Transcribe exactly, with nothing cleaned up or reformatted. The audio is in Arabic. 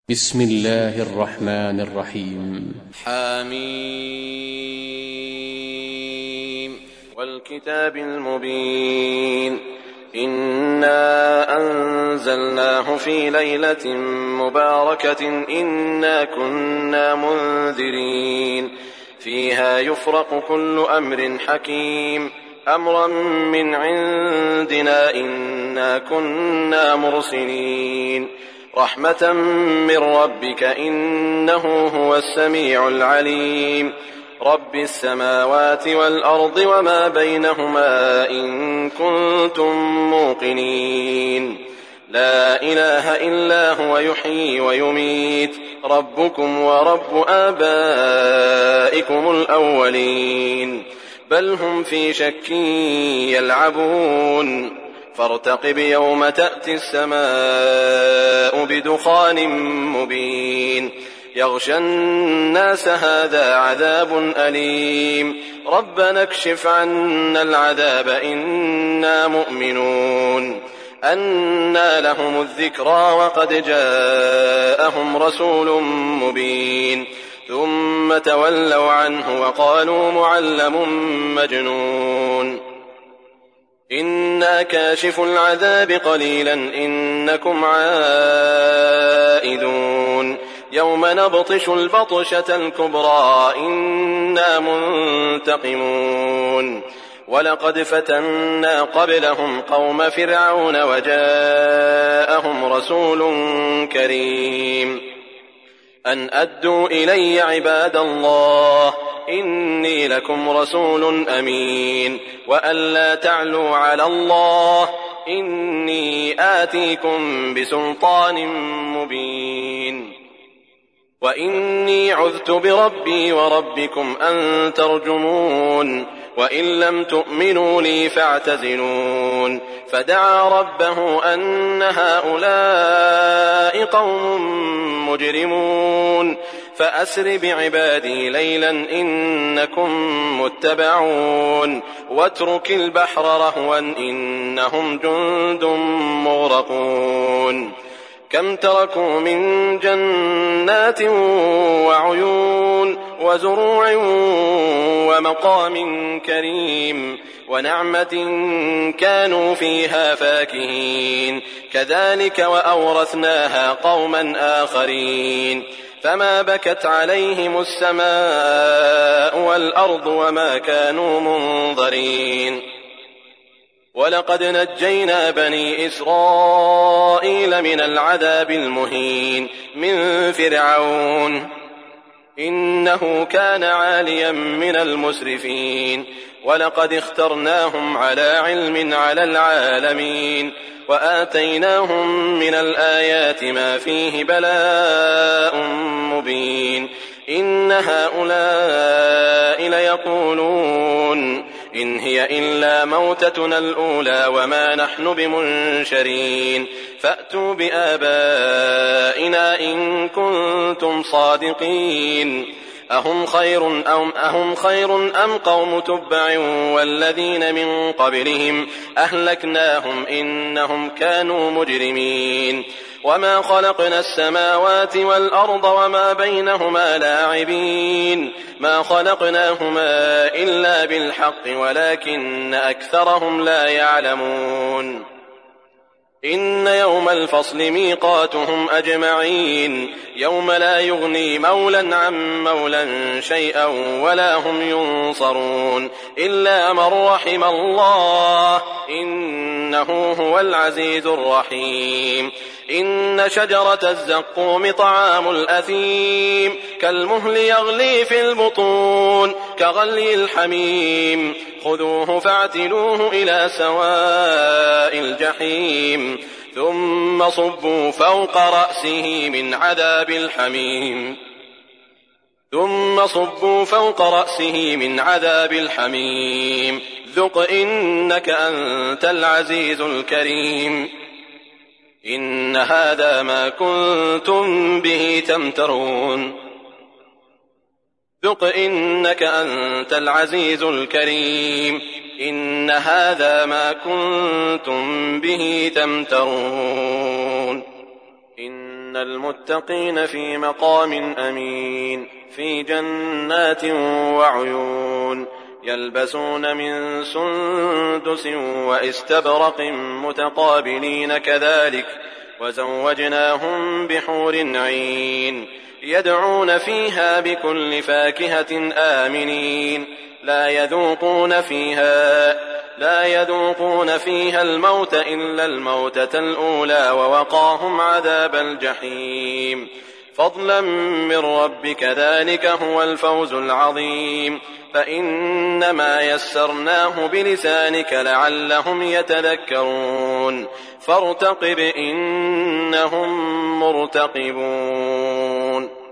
بسم الله الرحمن الرحيم. حميم والكتاب المبين. إنا أنزلناه في ليلة مباركة إنا كنا منذرين فيها يفرق كل أمر حكيم أمرا من عندنا إنا كنا مرسلين رحمة من ربك إنه هو السميع العليم رب السماوات والأرض وما بينهما إن كنتم موقنين لا إله إلا هو يحيي ويميت ربكم ورب آبائكم الأولين بل هم في شك يلعبون فارتقب يوم تأتي السماء بدخان مبين يغشى الناس هذا عذاب أليم ربنا اكشف عنا العذاب إنا مؤمنون أنى لهم الذكرى وقد جاءهم رسول مبين ثم تولوا عنه وقالوا معلم مجنون إنا كاشف العذاب قليلا إنكم عائدون يوم نبطش البطشة الكبرى إنا منتقمون ولقد فتنا قبلهم قوم فرعون وجاءهم رسول كريم أن أدوا إلي عباد الله إني لكم رسول أمين وأن لا تعلوا على الله إني آتيكم بسلطان مبين وإني عذت بربي وربكم أن ترجمون وإن لم تؤمنوا لي فاعتزلون فدعا ربه أن هؤلاء قوم مجرمون فأسر بعبادي ليلا إنكم متبعون واترك البحر رهوا إنهم جند مغرقون كم تركوا من جنات وعيون وزروع ومقام كريم ونعمة كانوا فيها فاكهين كذلك وأورثناها قوما آخرين فما بكت عليهم السماء والأرض وما كانوا منظرين ولقد نجينا بني إسرائيل من العذاب المهين من فرعون إنه كان عاليا من المسرفين ولقد اخترناهم على علم على العالمين وآتيناهم من الآيات ما فيه بلاء مبين إن هؤلاء ليقولون إن هي إلا موتتنا الأولى وما نحن بمنشرين فأتوا بآبائنا إن كنتم صادقين أهم خير أم, أهم خير أم قوم تبع والذين من قبلهم أهلكناهم إنهم كانوا مجرمين وما خلقنا السماوات والأرض وما بينهما لاعبين ما خلقناهما إلا بالحق ولكن أكثرهم لا يعلمون إن يوم الفصل ميقاتهم أجمعين يوم لا يغني مولا عن مولا شيئا ولا هم ينصرون إلا من رحم الله إنه هو العزيز الرحيم إن شجرة الزقوم طعام الأثيم كالمهل يغلي في البطون كغلي الحميم خذوه فاعتلوه إلى سواء الجحيم ثم صبوا فوق رأسه من عذاب الحميم ثم صبوا فوق رأسه من عذاب الحميم ذق إنك أنت العزيز الكريم إن هذا ما كنتم به تمترون ذق إنك أنت العزيز الكريم إن هذا ما كنتم به تمترون إن إن المتقين في مقام أمين في جنات وعيون يلبسون من سندس واستبرق متقابلين كذلك وزوجناهم بحور عين يدعون فيها بكل فاكهة آمنين لا يذوقون فيها لا يذوقون فيها الموت إلا الموتة الأولى ووقاهم عذاب الجحيم فضلا من ربك ذلك هو الفوز العظيم فإنما يسرناه بلسانك لعلهم يتذكرون فارتقب إنهم مرتقبون